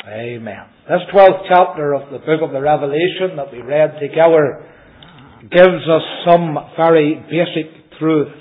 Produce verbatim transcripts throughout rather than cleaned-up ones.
Amen. This twelfth chapter of the book of the Revelation that we read together gives us some very basic truths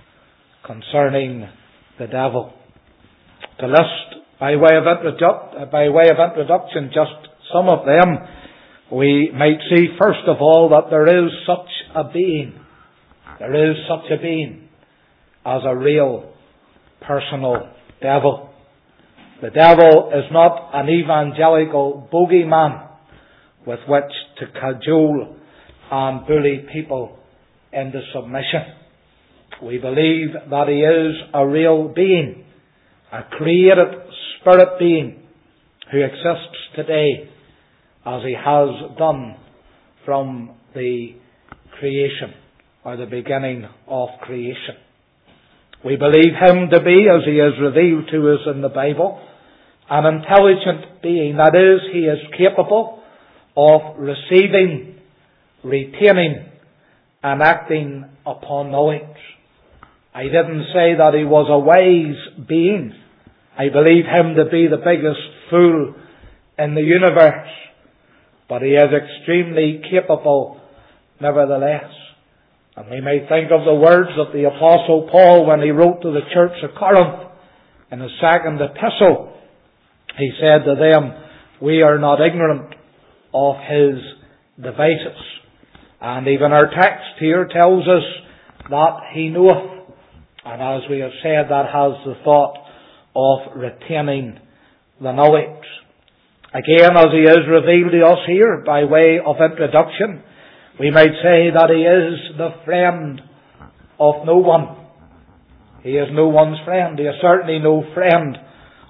concerning the devil. To list by way of, introdu- by way of introduction just some of them, we might see first of all that there is such a being, there is such a being as a real personal devil. The devil is not an evangelical bogeyman with which to cajole and bully people into submission. We believe that he is a real being, a created spirit being who exists today as he has done from the creation or the beginning of creation. We believe him to be, as he is revealed to us in the Bible, an intelligent being. That is, he is capable of receiving, retaining, and acting upon knowledge. I didn't say that he was a wise being. I believe him to be the biggest fool in the universe. But he is extremely capable nevertheless. And we may think of the words of the Apostle Paul when he wrote to the church of Corinth in his second epistle. He said to them, "We are not ignorant of his devices." And even our text here tells us that he knoweth. And as we have said, that has the thought of retaining the knowledge. Again, as he is revealed to us here by way of introduction, we might say that he is the friend of no one. He is no one's friend. He is certainly no friend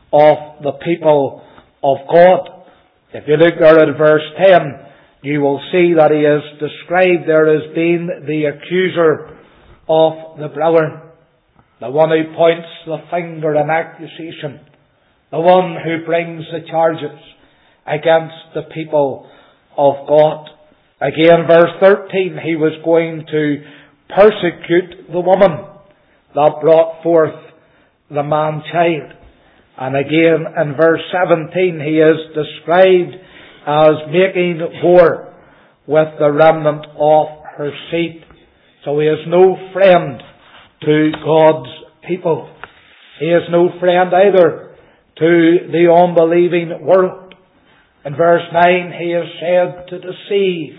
of the people of God. If you look there at verse ten, you will see that he is described there as being the accuser of the brethren, the one who points the finger in accusation, the one who brings the charges against the people of God. Again, verse thirteen, he was going to persecute the woman that brought forth the man-child. And again, in verse seventeen, he is described as making war with the remnant of her seed. So he is no friend to God's people. He is no friend either to the unbelieving world. In verse nine, he is said to deceive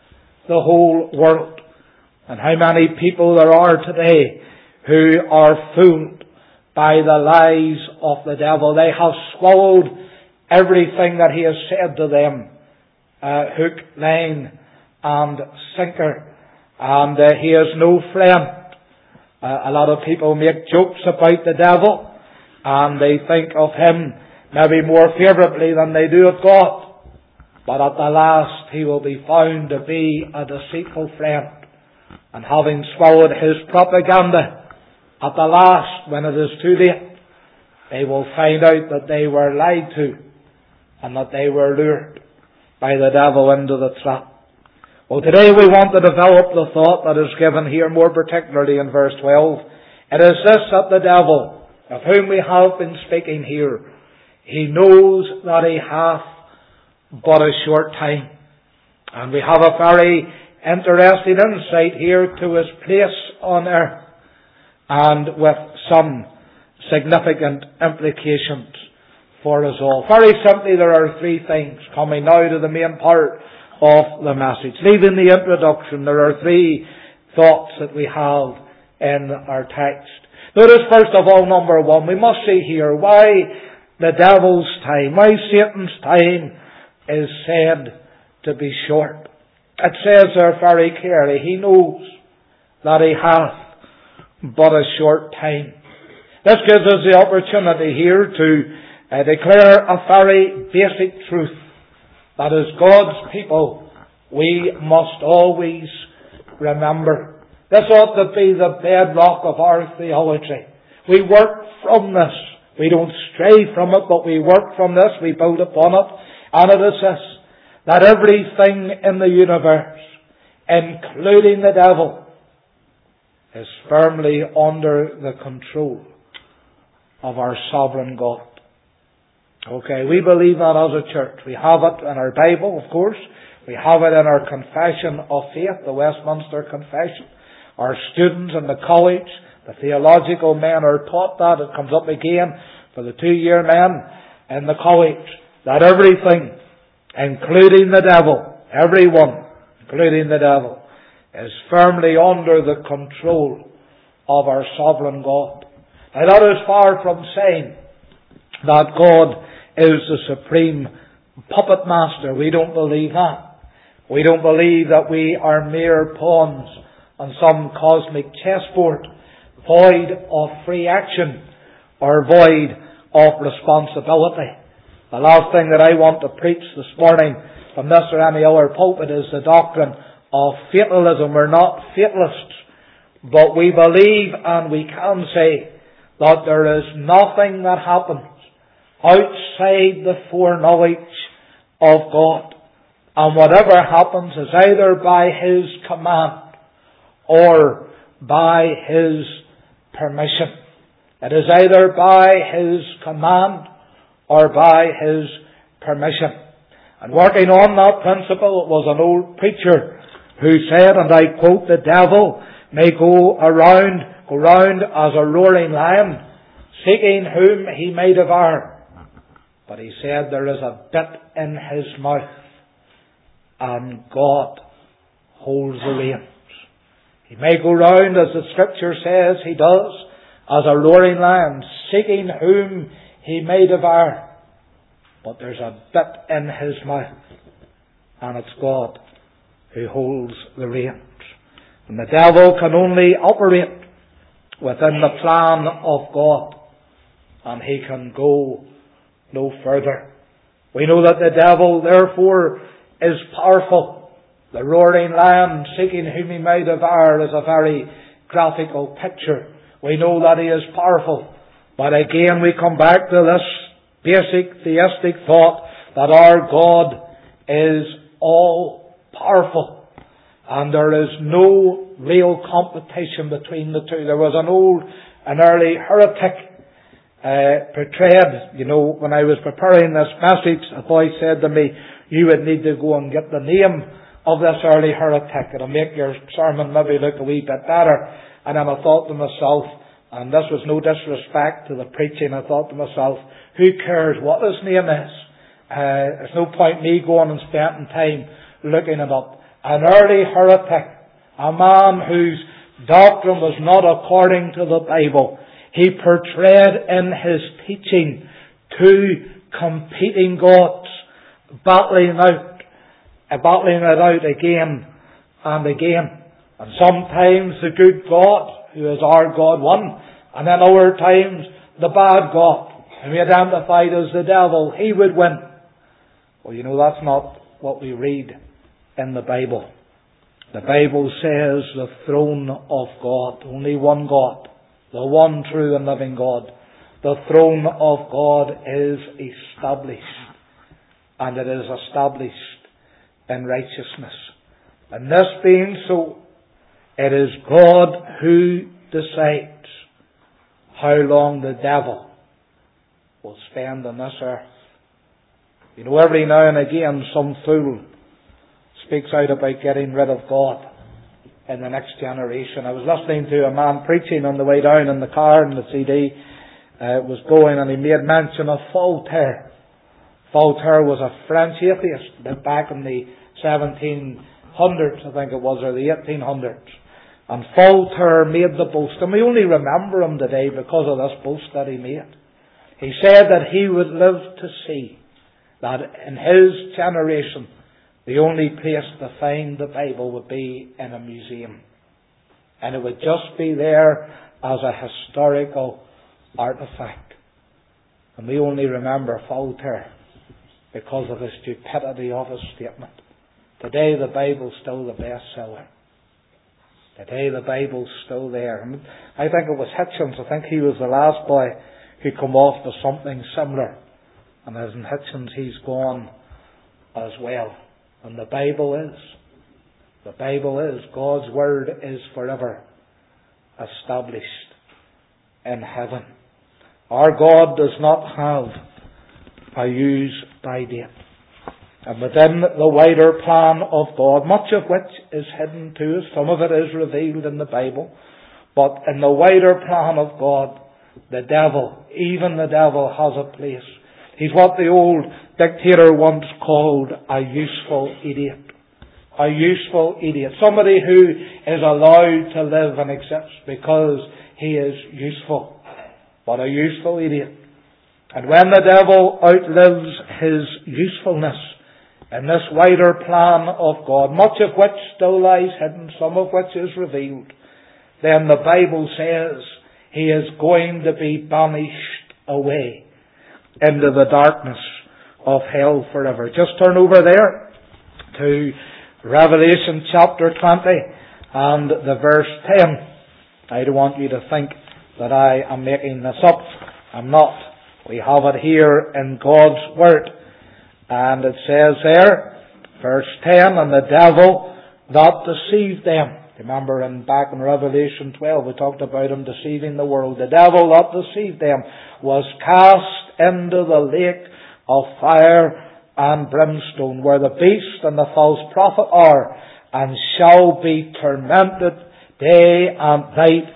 the whole world. And how many people there are today who are fooled by the lies of the devil. They have swallowed everything that he has said to them, uh, hook, line, and sinker. And uh, he is no friend. Uh, a lot of people make jokes about the devil, and they think of him maybe more favourably than they do of God. But at the last, he will be found to be a deceitful friend. And having swallowed his propaganda, at the last, when it is too late, they will find out that they were lied to and that they were lured by the devil into the trap. Well, today we want to develop the thought that is given here, more particularly in verse twelve. It is this, that the devil, of whom we have been speaking here, he knows that he hath but a short time. And we have a very interesting insight here to his place on earth, and with some significant implications for us all. Very simply, there are three things, coming now to the main part of the message. Leaving the introduction, there are three thoughts that we have in our text. Notice first of all, number one, we must see here why the devil's time, why Satan's time is said to be short. It says there very clearly, he knows that he hath but a short time. This gives us the opportunity here to uh, declare a very basic truth. That as God's people, we must always remember. This ought to be the bedrock of our theology. We work from this. We don't stray from it, but we work from this. We build upon it. And it is this, that everything in the universe, including the devil, is firmly under the control of our sovereign God. Okay, we believe that as a church. We have it in our Bible, of course. We have it in our Confession of Faith, the Westminster Confession. Our students in the college, the theological men are taught that. It comes up again for the two-year men in the college. That everything, including the devil, everyone, including the devil, is firmly under the control of our sovereign God. Now that is far from saying that God is the supreme puppet master. We don't believe that. We don't believe that we are mere pawns on some cosmic chessboard, void of free action or void of responsibility. The last thing that I want to preach this morning from this or any other pulpit is the doctrine of fatalism. We're not fatalists, but we believe and we can say that there is nothing that happens outside the foreknowledge of God. And whatever happens is either by His command or by His permission. It is either by His command or by His permission. And working on that principle, it was an old preacher who said, and I quote, "The devil may go around, go round as a roaring lion, seeking whom he may devour. But," he said, "there is a bit in his mouth, and God holds the reins." He may go round, as the Scripture says he does, as a roaring lion, seeking whom he may devour. But there's a bit in his mouth, and it's God who holds the reins. And the devil can only operate within the plan of God, and he can go no further. We know that the devil, therefore, is powerful. The roaring lion seeking whom he may devour is a very graphical picture. We know that he is powerful. But again, we come back to this basic theistic thought that our God is all powerful. And there is no real competition between the two. There was an old, an early heretic uh, portrayed, you know, when I was preparing this message, a boy said to me, "You would need to go and get the name of this early heretic. It'll make your sermon maybe look a wee bit better." And then I thought to myself, and this was no disrespect to the preaching, I thought to myself, who cares what his name is? Uh, there's no point me going and spending time looking it up. An early heretic, a man whose doctrine was not according to the Bible. He portrayed in his teaching two competing gods, battling out, uh, battling it out again and again. And sometimes the good God, who is our God, won, and then other times the bad God, whom he identified as the devil, he would win. Well, you know, that's not what we read in the Bible. The Bible says the throne of God, only one God, the one true and living God. The throne of God is established, and it is established in righteousness. And this being so, it is God who decides how long the devil will spend on this earth. You know, every now and again some fool speaks out about getting rid of God in the next generation. I was listening to a man preaching on the way down in the car, and the C D uh, was going, and he made mention of Voltaire. Voltaire was a French atheist that back in the seventeen hundreds, I think it was, or the eighteen hundreds. And Voltaire made the boast, and we only remember him today because of this boast that he made. He said that he would live to see that in his generation the only place to find the Bible would be in a museum. And it would just be there as a historical artifact. And we only remember Voltaire because of the stupidity of his statement. Today the Bible's still the bestseller. Today the Bible's still there. And I think it was Hitchens. I think he was the last boy who come off to something similar. And as in Hitchens, he's gone as well. And the Bible is. The Bible is. God's Word is forever established in heaven. Our God does not have a use-by date. And within the wider plan of God, much of which is hidden to us, some of it is revealed in the Bible, but in the wider plan of God, the devil, even the devil, has a place. He's what the old dictator once called a useful idiot. A useful idiot. Somebody who is allowed to live and exist because he is useful. But a useful idiot. And when the devil outlives his usefulness in this wider plan of God, much of which still lies hidden, some of which is revealed, then the Bible says he is going to be banished away into the darkness of hell forever. Just turn over there to Revelation chapter twenty and the verse ten. I don't want you to think that I am making this up. I'm not. We have it here in God's Word. And it says there, verse ten, and the devil that deceived them. Remember in back in Revelation twelve we talked about him deceiving the world. The devil that deceived them was cast into the lake of fire and brimstone, where the beast and the false prophet are, and shall be tormented day and night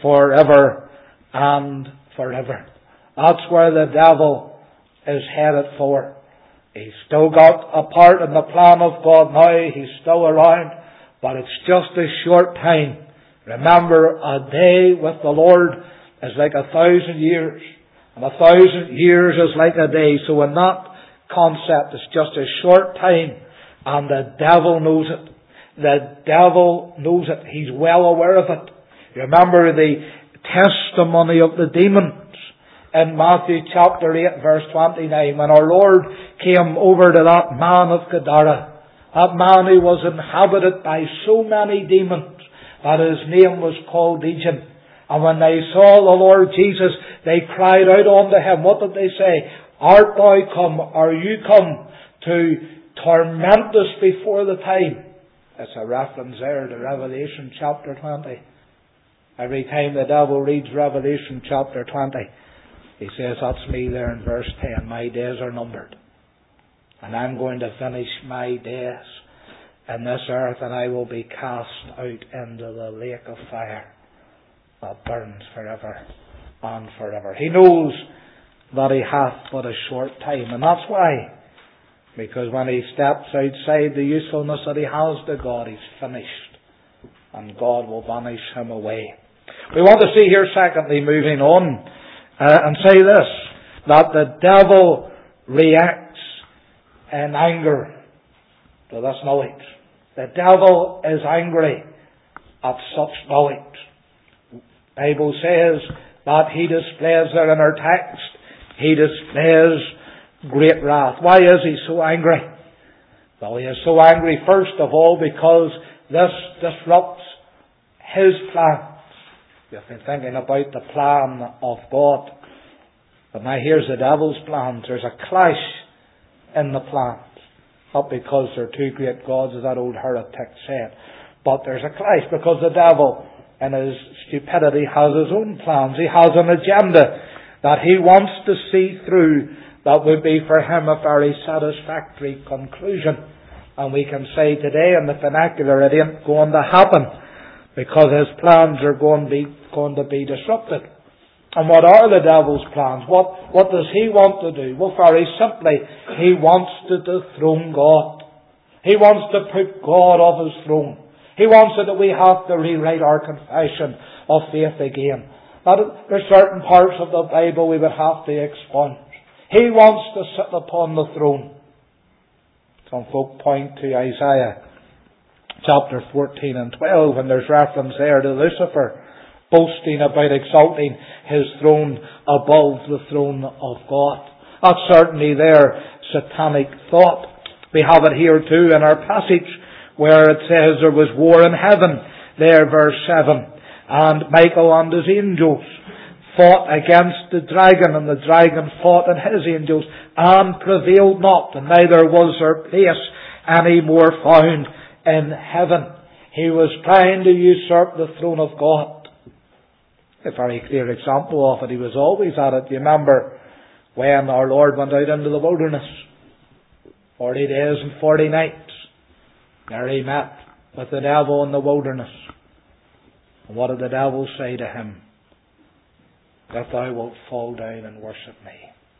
forever and forever. That's where the devil is headed for. He's still got a part in the plan of God now. He's still around, but it's just a short time. Remember, a day with the Lord is like a thousand years, and a thousand years is like a day. So in that concept, it's just a short time, and the devil knows it. The devil knows it. He's well aware of it. Remember the testimony of the demons in Matthew chapter eight verse twenty-nine, when our Lord came over to that man of Gadara. That man who was inhabited by so many demons that his name was called Legion. And when they saw the Lord Jesus, they cried out unto him. What did they say? Art thou come, are you come to torment us before the time? That's a reference there to Revelation chapter twenty. Every time the devil reads Revelation chapter twenty, he says, that's me there in verse ten. My days are numbered. And I'm going to finish my days in this earth, and I will be cast out into the lake of fire that burns forever and forever. He knows that he hath but a short time. And that's why. Because when he steps outside the usefulness that he has to God, he's finished. And God will banish him away. We want to see here, secondly, moving on, uh, and say this, that the devil reacts in anger to this knowledge. The devil is angry at such knowledge. The Bible says that he displays there in our text, he displays great wrath. Why is he so angry? Well, he is so angry, first of all, because this disrupts his plans. You've been thinking about the plan of God. But now here's the devil's plans. There's a clash in the plans. Not because they're two great gods, as that old heretic said. But there's a clash because the devil, in his stupidity, has his own plans. He has an agenda that he wants to see through that would be for him a very satisfactory conclusion. And we can say today in the vernacular, it ain't going to happen because his plans are going to be, going to be disrupted. And what are the devil's plans? What, what does he want to do? Well, very simply, he wants to dethrone God. He wants to put God off his throne. He wants it that we have to rewrite our confession of faith again. That there are certain parts of the Bible we would have to expunge. He wants to sit upon the throne. Some folk point to Isaiah chapter fourteen and twelve, and there's reference there to Lucifer boasting about exalting his throne above the throne of God. That's certainly their satanic thought. We have it here too in our passage where it says there was war in heaven. There, verse seven. And Michael and his angels fought against the dragon, and the dragon fought and his angels, and prevailed not, and neither was their place any more found in heaven. He was trying to usurp the throne of God. A very clear example of it. He was always at it. You remember when our Lord went out into the wilderness, forty days and forty nights, there he met with the devil in the wilderness. And what did the devil say to him? That thou wilt fall down and worship me.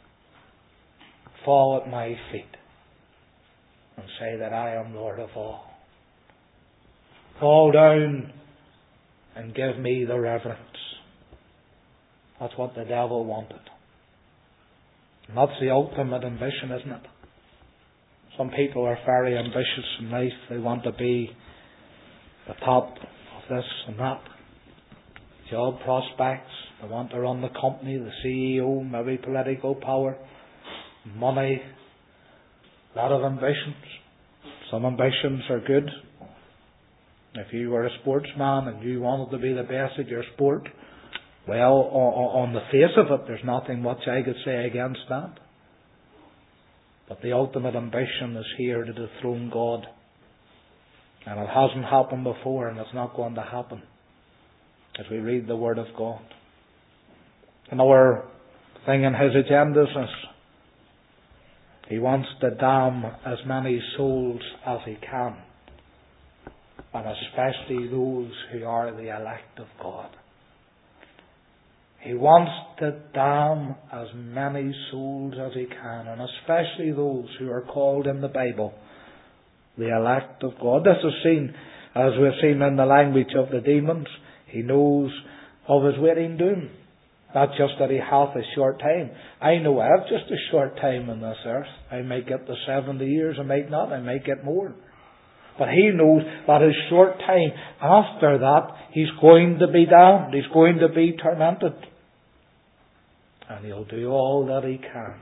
Fall at my feet and say that I am Lord of all. Fall down and give me the reverence. That's what the devil wanted. And that's the ultimate ambition, isn't it? Some people are very ambitious in life. They want to be the top of this and that. Job prospects. They want to run the company, the C E O, maybe political power, money, a lot of ambitions. Some ambitions are good. If you were a sportsman and you wanted to be the best at your sport, well, on the face of it, there's nothing much I could say against that. But the ultimate ambition is here to dethrone God. And it hasn't happened before, and it's not going to happen as we read the Word of God. Another thing in his agenda is this. He wants to damn as many souls as he can, and especially those who are the elect of God. He wants to damn as many souls as he can, and especially those who are called in the Bible the elect of God. This is seen, as we've seen in the language of the demons. He knows of his waiting doom. Not just that he hath a short time. I know I have just a short time on this earth. I might get to seventy years, I might not, I might get more. But he knows that his short time after that, he's going to be damned. He's going to be tormented. And he'll do all that he can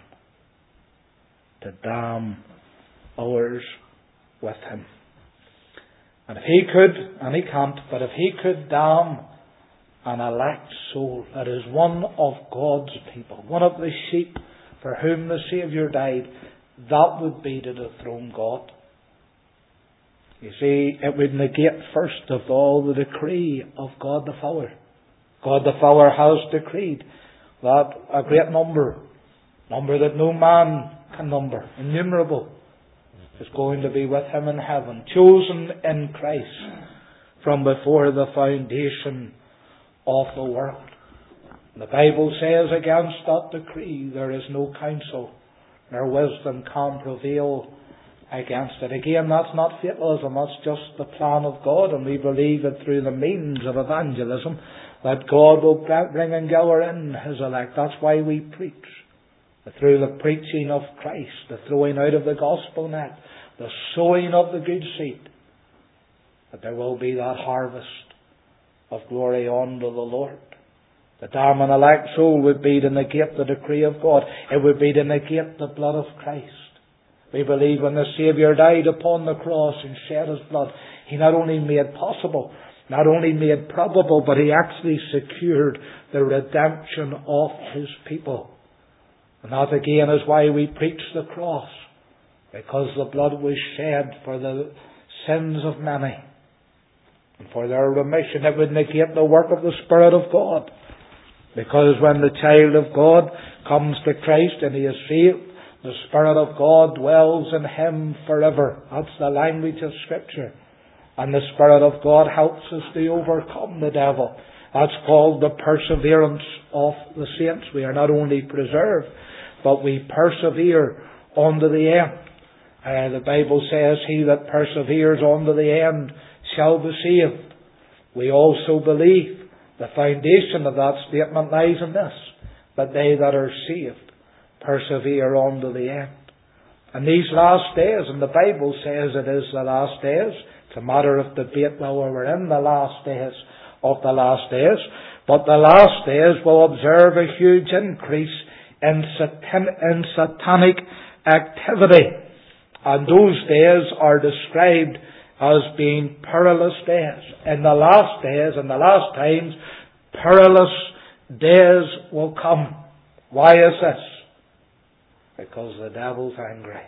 to damn others with him. And if he could, and he can't, but if he could damn an elect soul that is one of God's people, one of the sheep for whom the Saviour died, that would be to dethrone God. You see, it would negate first of all the decree of God the Father. God the Father has decreed that a great number, number that no man can number, innumerable, is going to be with him in heaven, chosen in Christ from before the foundation of the world. The Bible says against that decree there is no counsel, nor wisdom can prevail against it. Again, that's not fatalism, that's just the plan of God, and we believe that through the means of evangelism that God will bring and gather in His elect. That's why we preach. Through the preaching of Christ, the throwing out of the gospel net, the sowing of the good seed, that there will be that harvest of glory unto the Lord. The damn and elect soul would be to negate the decree of God. It would be to negate the blood of Christ. We believe when the Saviour died upon the cross and shed His blood, He not only made possible, not only made probable, but He actually secured the redemption of His people. And that again is why we preach the cross, because the blood was shed for the sins of many and for their remission. It would negate the work of the Spirit of God, because when the child of God comes to Christ and he is saved, the Spirit of God dwells in him forever. That's the language of Scripture. And the Spirit of God helps us to overcome the devil. That's called the perseverance of the saints. We are not only preserved, but we persevere unto the end. Uh, the Bible says, he that perseveres unto the end shall be saved. We also believe the foundation of that statement lies in this, that they that are saved persevere unto the end. And these last days, and the Bible says it is the last days, it's a matter of debate whether we're in the last days of the last days, but the last days will observe a huge increase in, satan- in satanic activity. And those days are described as being perilous days. In the last days, in the last times, perilous days will come. Why is this? Because the devil's angry.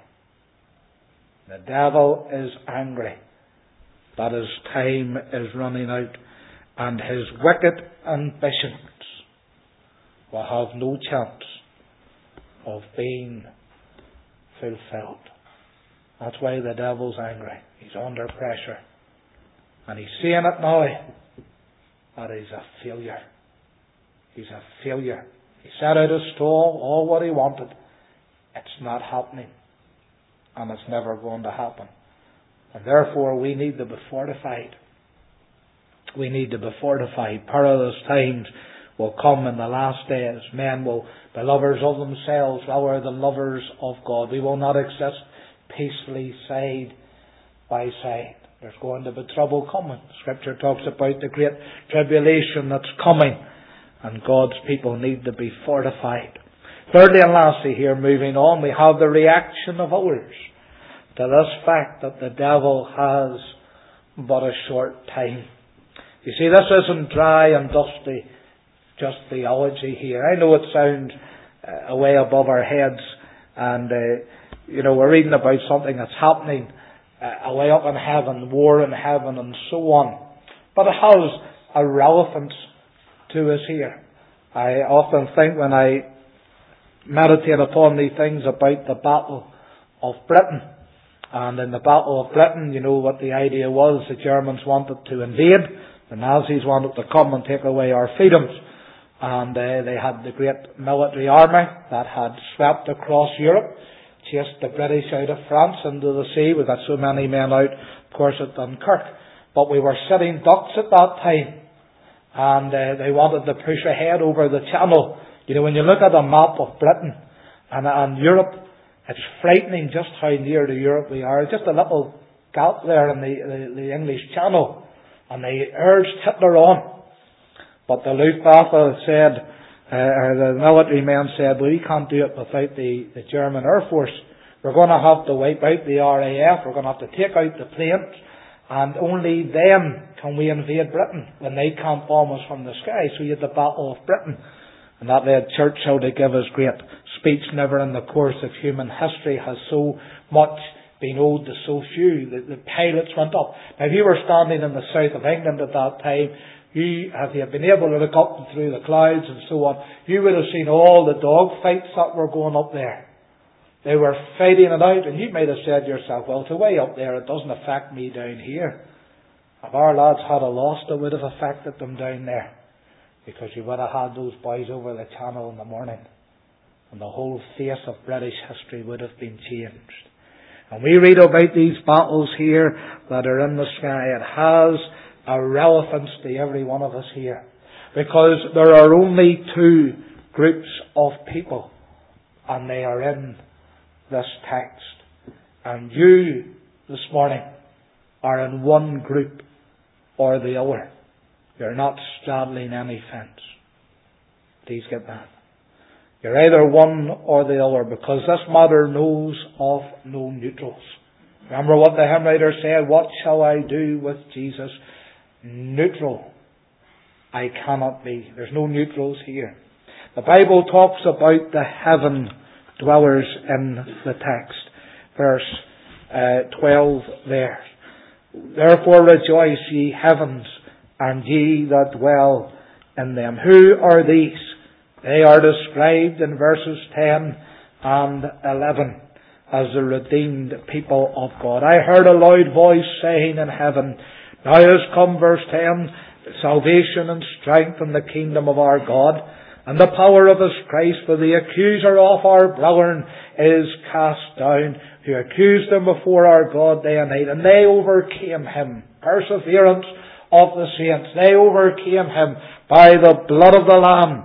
The devil is angry that his time is running out, and his wicked ambitions will have no chance of being fulfilled. That's why the devil's angry. He's under pressure. And he's seeing it now that he's a failure. He's a failure. He set out a stall, all what he wanted. It's not happening. And it's never going to happen. And therefore we need to be fortified. We need to be fortified. Perilous times will come in the last days. Men will be lovers of themselves rather than lovers of God. We will not exist peacefully side by side. There's going to be trouble coming. Scripture talks about the great tribulation that's coming. And God's people need to be fortified. Thirdly and lastly here, moving on, we have the reaction of others to this fact that the devil has but a short time. You see, this isn't dry and dusty, just theology here. I know it sounds uh, way above our heads, and uh, you know, we're reading about something that's happening uh, away up in heaven, war in heaven, and so on. But it has a relevance to us here. I often think when I meditate upon these things about the Battle of Britain. And in the Battle of Britain, you know what the idea was. The Germans wanted to invade. The Nazis wanted to come and take away our freedoms. And uh, they had the great military army that had swept across Europe, chased the British out of France into the sea. We got so many men out, of course, at Dunkirk. But we were sitting ducks at that time. And uh, they wanted to push ahead over the channel. You know, when you look at a map of Britain and, and Europe, it's frightening just how near to Europe we are. Just a little gap there in the, the, the English Channel. And they urged Hitler on. But the Luftwaffe said, uh, or the military men said, well, we can't do it without the, the German Air Force. We're going to have to wipe out the R A F. We're going to have to take out the planes. And only then can we invade Britain, when they can't bomb us from the sky. So you had the Battle of Britain. And that led Churchill to give his great speech, never in the course of human history has so much been owed to so few. The, the pilots went up. Now, if you were standing in the south of England at that time, you, if you had been able to look up and through the clouds and so on, you would have seen all the dog fights that were going up there. They were fighting it out, and you might have said to yourself, well, it's way up there, it doesn't affect me down here. If our lads had a lost, it would have affected them down there. Because you would have had those boys over the channel in the morning. And the whole face of British history would have been changed. And we read about these battles here that are in the sky. It has a relevance to every one of us here. Because there are only two groups of people. And they are in this text. And you, this morning, are in one group or the other. You're not straddling any fence. Please get that. You're either one or the other, because this matter knows of no neutrals. Remember what the hymn writer said, what shall I do with Jesus? Neutral I cannot be. There's no neutrals here. The Bible talks about the heaven dwellers in the text. Verse uh, twelve there. Therefore rejoice, ye heavens, and ye that dwell in them. Who are these? They are described in verses ten and eleven as the redeemed people of God. I heard a loud voice saying in heaven, now is come, verse ten, salvation and strength in the kingdom of our God, and the power of his Christ, for the accuser of our brethren is cast down, who accused them before our God day and night, and they overcame him. Perseverance of the saints. They overcame him by the blood of the Lamb,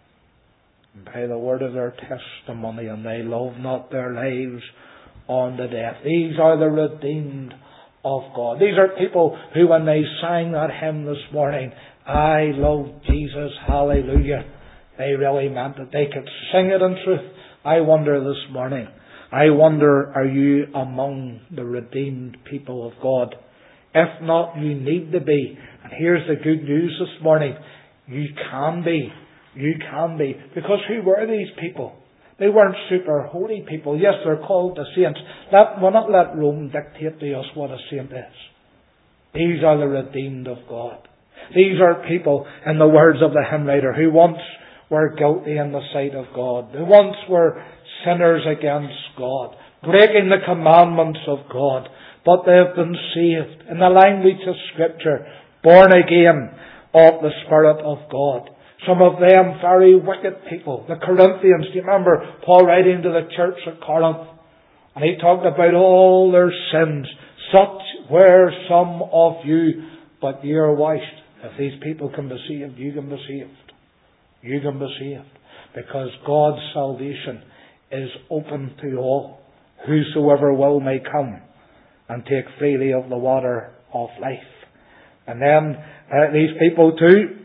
and by the word of their testimony, and they loved not their lives unto death. These are the redeemed of God. These are people who, when they sang that hymn this morning, I love Jesus, hallelujah, they really meant it. They could sing it in truth. I wonder this morning, I wonder, are you among the redeemed people of God? If not, you need to be. And here's the good news this morning. You can be. You can be. Because who were these people? They weren't super holy people. Yes, they're called the saints. Let, we'll not let Rome dictate to us what a saint is. These are the redeemed of God. These are people, in the words of the hymn writer, who once were guilty in the sight of God. Who once were sinners against God, breaking the commandments of God, but they have been saved, in the language of Scripture, born again of the Spirit of God. Some of them very wicked people. The Corinthians, do you remember Paul writing to the church at Corinth? And he talked about all their sins. Such were some of you, but ye are washed. If these people can be saved, you can be saved. You can be saved. Because God's salvation is open to all. Whosoever will may come and take freely of the water of life. And then uh, these people too,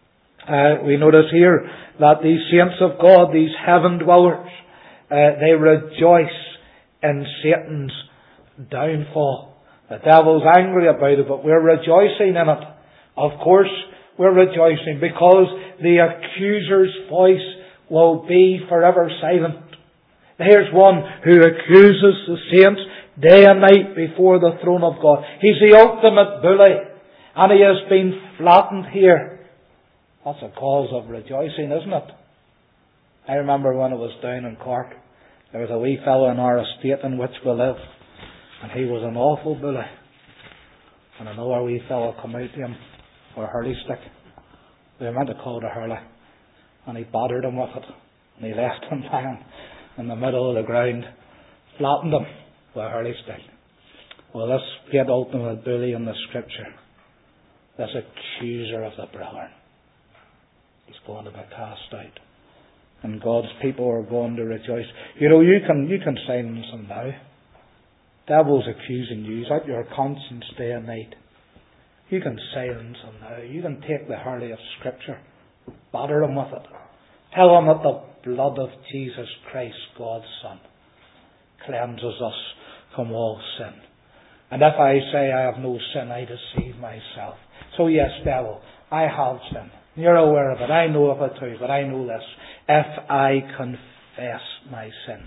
uh, we notice here that these saints of God, these heaven dwellers, uh, they rejoice in Satan's downfall. The devil's angry about it, but we're rejoicing in it. Of course, we're rejoicing because the accuser's voice will be forever silent. Here's one who accuses the saints day and night before the throne of God. He's the ultimate bully, and he has been flattened here. That's a cause of rejoicing, isn't it? I remember when I was down in Cork, there was a wee fellow in our estate in which we live, and he was an awful bully. And another wee fellow come out to him with a hurley stick. We were meant to call it a hurley, and he battered him with it, and he left him lying in the middle of the ground, flattened him with a hurley stick. Well, this great ultimate bully in the Scripture, this accuser of the brethren, he's going to be cast out. And God's people are going to rejoice. You know, you can you can silence him now. Devil's accusing you. He's at your conscience day and night. You can silence him now. You can take the hurley of Scripture, batter him with it. Tell him that the blood of Jesus Christ, God's Son, cleanses us from all sin. And if I say I have no sin, I deceive myself. So yes, devil, I have sin. You're aware of it. I know of it too, but I know this. If I confess my sin,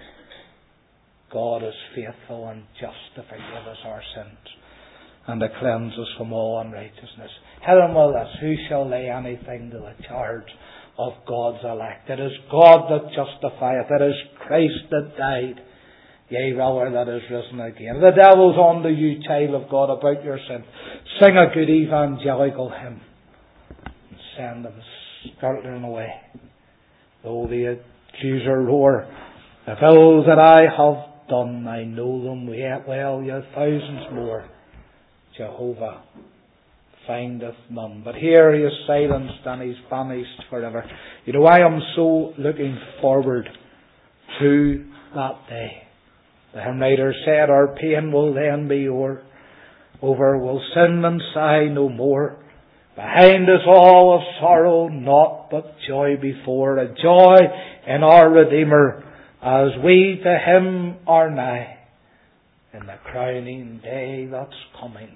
God is faithful and just to forgive us our sins and to cleanse us from all unrighteousness. Tell him well this, who shall lay anything to the charge of God's elect? It is God that justifieth. It is Christ that died, yea, rather that is risen again. The devil's on to you, child of God, about your sin. Sing a good evangelical hymn and send them scuttling away. Though the accuser roar, the ills that I have done, I know them yet well, yet thousands more. Jehovah findeth none. But here he is silenced and he's banished forever. You know, I am so looking forward to that day. The hymn writer said, our pain will then be o'er. Over will sin and sigh no more. Behind us all of sorrow, naught but joy before. A joy in our Redeemer as we to Him are nigh. In the crowning day that's coming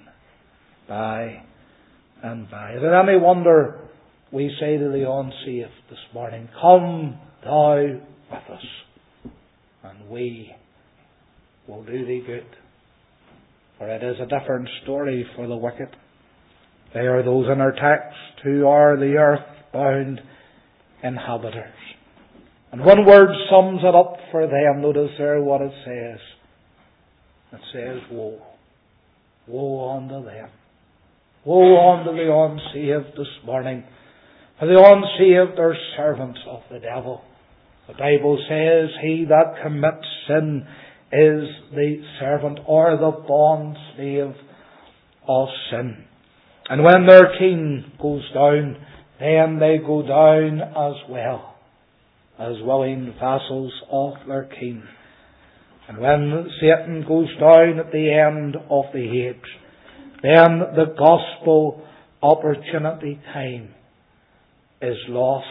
by and by. Is it any wonder we say to the unsaved this morning, come thou with us, and we will do thee good. For it is a different story for the wicked. They are those in our text who are the earth-bound inhabitants. And one word sums it up for them. Notice there what it says. It says, woe. Woe unto them. Woe unto the unsaved this morning. For the unsaved are servants of the devil. The Bible says, he that commits sin is the servant or the bond slave of sin. And when their king goes down, then they go down as well, as willing vassals of their king. And when Satan goes down at the end of the age, then the gospel opportunity time is lost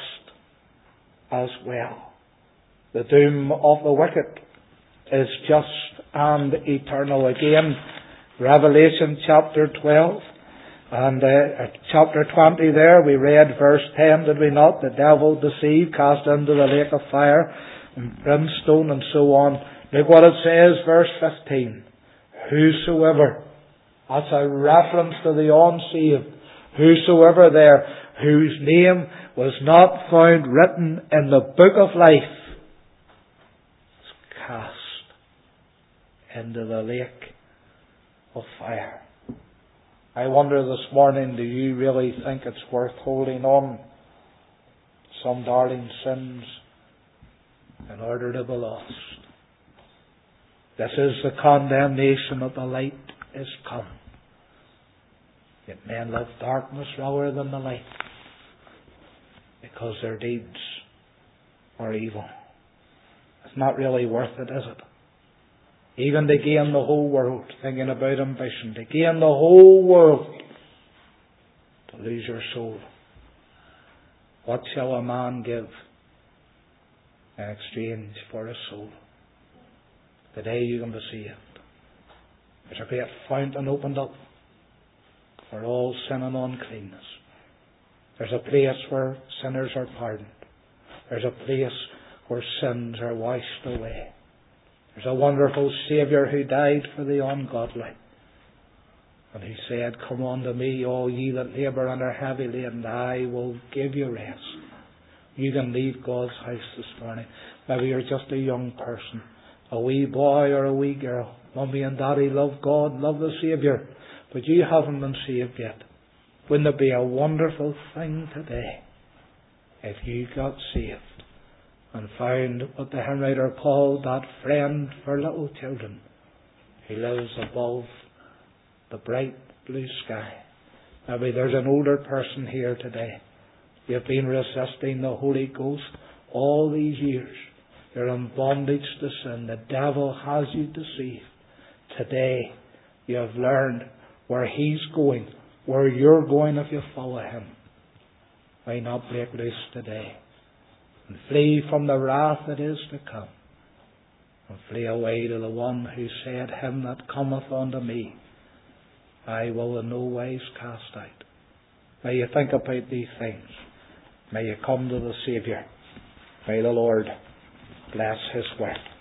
as well. The doom of the wicked is just and eternal. Again, Revelation chapter twelve. And uh, at chapter twenty there, we read verse ten, did we not? The devil deceived, cast into the lake of fire, and brimstone, and so on. Look what it says, verse fifteen. Whosoever, that's a reference to the unsaved, whosoever there, whose name was not found written in the book of life. cast into the lake of fire. I wonder this morning, do you really think it's worth holding on some darling sins in order to be lost? This is the condemnation of the light is come. Yet men love darkness rather than the light, because their deeds are evil. It's not really worth it, is it? Even to gain the whole world, thinking about ambition, to gain the whole world, to lose your soul. What shall a man give in exchange for his soul? Today you're going to see it. There's a great fountain opened up for all sin and uncleanness. There's a place where sinners are pardoned. There's a place where sins are washed away. There's a wonderful Saviour who died for the ungodly. And he said, come unto me, all ye that labour and are heavy laden, I will give you rest. You can leave God's house this morning. Maybe you're just a young person, a wee boy or a wee girl. Mummy and Daddy love God, love the Saviour, but you haven't been saved yet. Wouldn't it be a wonderful thing today if you got saved and found what the hymn writer called that friend for little children who lives above the bright blue sky? Maybe there's an older person here today. You've been resisting the Holy Ghost all these years. You're in bondage to sin. The devil has you deceived. Today you have learned where he's going, where you're going if you follow him. Why not break loose today and flee from the wrath that is to come, and flee away to the one who said, him that cometh unto me I will in no wise cast out. May you think about these things. May you come to the Saviour. May the Lord bless his word.